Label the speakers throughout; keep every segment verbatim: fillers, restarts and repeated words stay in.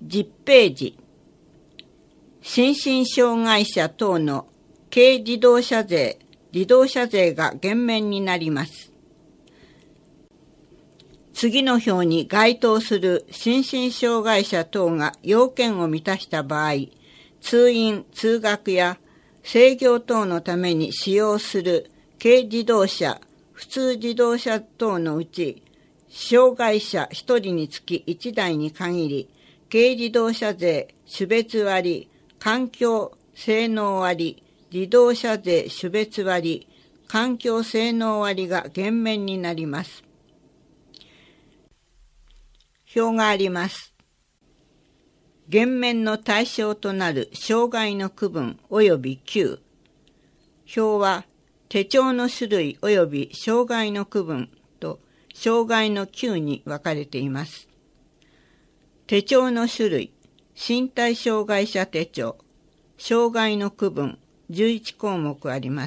Speaker 1: じゅっページ、心身障害者等の軽自動車税、自動車税が減免になります。次の表に該当する心身障害者等が要件を満たした場合、通院・通学や制御等のために使用する軽自動車、普通自動車等のうち、障害者ひとりにつきいちだいに限り、軽自動車税種別割、環境性能割、自動車税種別割、環境性能割が減免になります。表があります。減免の対象となる障害の区分及び級。表は手帳の種類及び障害の区分と障害の級に分かれています。手帳の種類、身体障害者手帳、障害の区分じゅういちこうもくあります。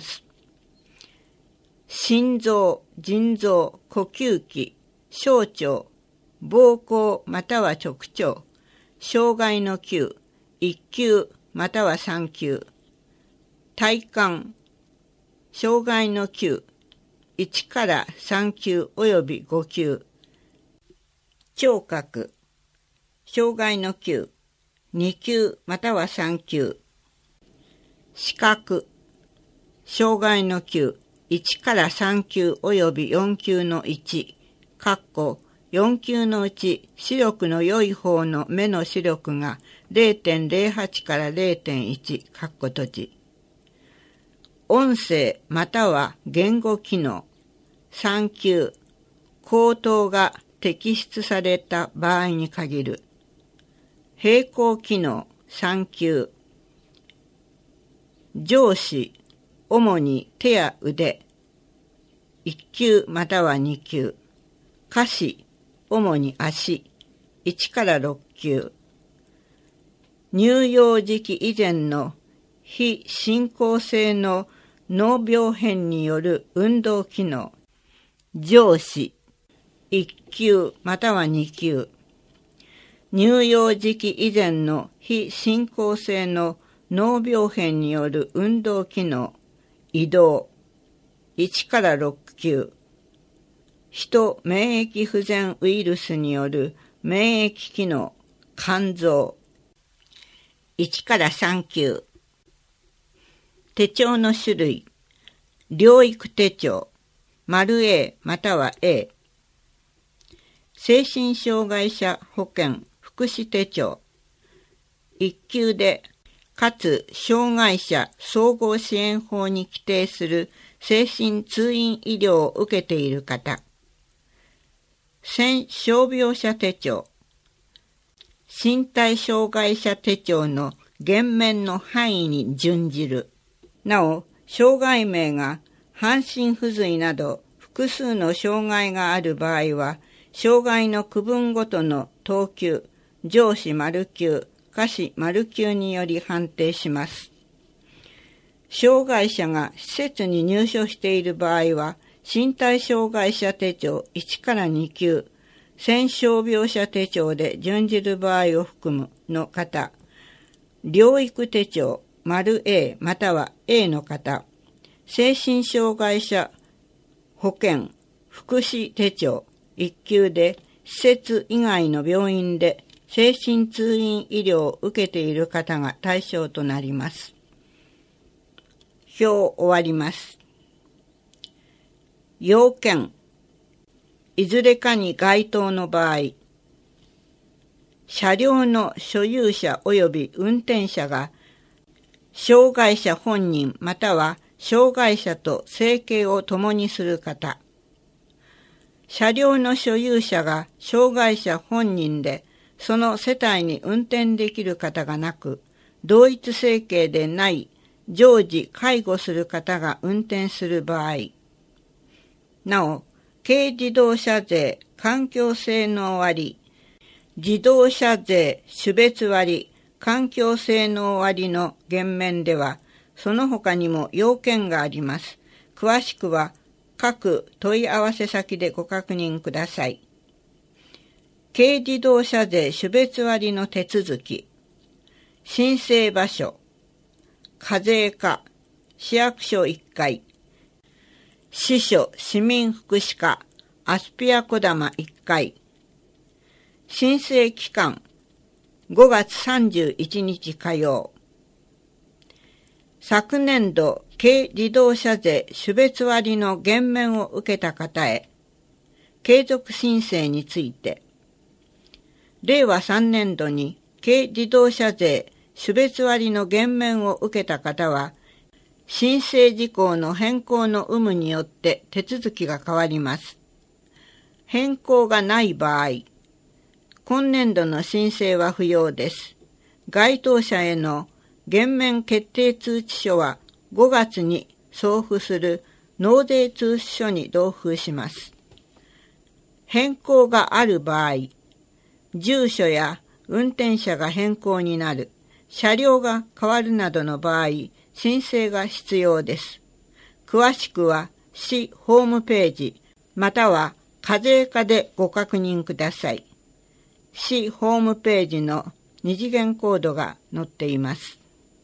Speaker 1: 心臓、腎臓、呼吸器、小腸、膀胱または直腸、障害の級、いっきゅうまたはさんきゅう、体幹、障害の級、いちからさんきゅうおよびごきゅう、聴覚、障害の級、にきゅうまたはさんきゅう、視覚、障害の級、いちからさんきゅうおよびよんきゅうのいち、かっこよんきゅうのうち視力の良い方の目の視力が れいてんれいはち から れいてんいち、かっこ閉じ。音声または言語機能さんきゅう、口頭が摘出された場合に限る。並行機能さんきゅう、上肢、主に手や腕いっきゅうまたはにきゅう、下肢、主に足いちからろっきゅう、乳幼児期以前の非進行性の脳病変による運動機能上肢いっきゅうまたはにきゅう、乳幼児期以前の非進行性の脳病変による運動機能移動いちからろっきゅう、人免疫不全ウイルスによる免疫機能肝臓いちからさんきゅう、手帳の種類療育手帳丸 A または A、 精神障害者保険福祉手帳いっきゅうでかつ障害者総合支援法に規定する精神通院医療を受けている方、専傷病者手帳、身体障害者手帳の減免の範囲に準じる。なお、障害名が半身不随など複数の障害がある場合は、障害の区分ごとの等級、上肢丸級、下肢丸級により判定します。障害者が施設に入所している場合は、身体障害者手帳いちからにきゅう、専傷病者手帳で準じる場合を含むの方、療育手帳丸 A または A の方、精神障害者保険福祉手帳いっきゅうで施設以外の病院で精神通院医療を受けている方が対象となります。表終わります。要件、いずれかに該当の場合、車両の所有者及び運転者が障害者本人または障害者と生計を共にする方、車両の所有者が障害者本人でその世帯に運転できる方がなく、同一生計でない常時介護する方が運転する場合、なお、軽自動車税環境性能割、自動車税種別割、環境性能割の減免では、その他にも要件があります。詳しくは各問い合わせ先でご確認ください。 軽自動車税種別割の手続き、申請場所、課税課、市役所いっかい、支所市民福祉課、アスピアこだまいっかい、申請期間、ごがつさんじゅういちにち火曜。昨年度軽自動車税種別割の減免を受けた方へ、継続申請について、れいわさんねんどに軽自動車税種別割の減免を受けた方は、申請事項の変更の有無によって手続きが変わります。変更がない場合、今年度の申請は不要です。該当者への減免決定通知書はごがつに送付する納税通知書に同封します。変更がある場合、住所や運転者が変更になる、車両が変わるなどの場合、申請が必要です。詳しくは市ホームページまたは課税課でご確認ください。市ホームページの二次元コードが載っています。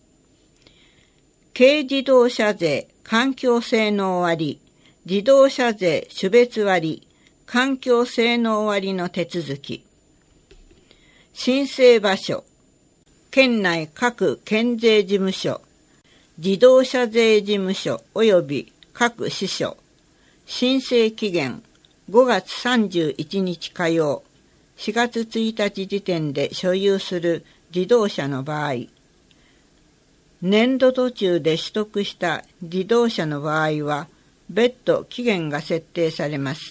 Speaker 1: 軽自動車税環境性能割、自動車税種別割、環境性能割の手続き。申請場所、県内各県税事務所、自動車税事務所及び各支所。申請期限、ごがつさんじゅういちにち火曜。しがつついたち時点で所有する自動車の場合、年度途中で取得した自動車の場合は、別途期限が設定されます。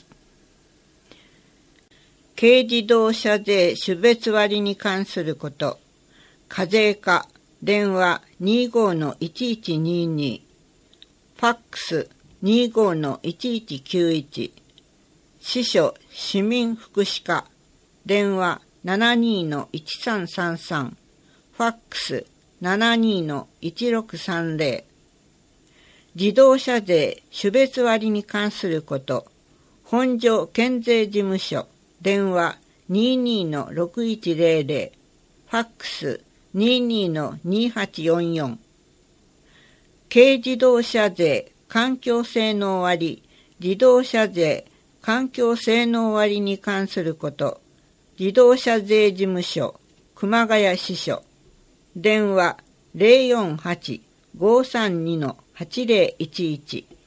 Speaker 1: 軽自動車税種別割に関すること、課税課、電話 にじゅうごのいちいちにじゅうに、ファックス にじゅうごのいちいちきゅういち、支所市民福祉課、電話 ななにのいちさんさんさん、ファックス ななにのいちろくさんぜろ。自動車税種別割に関すること、本所県税事務所、電話 にじゅうにのろくいちぜろぜろ、ファックス にじゅうにのにはちよんよん。軽自動車税環境性能割、自動車税環境性能割に関すること、自動車税事務所、熊谷支所、電話 ゼロよんはち ごさんにのはちぜろいちいち。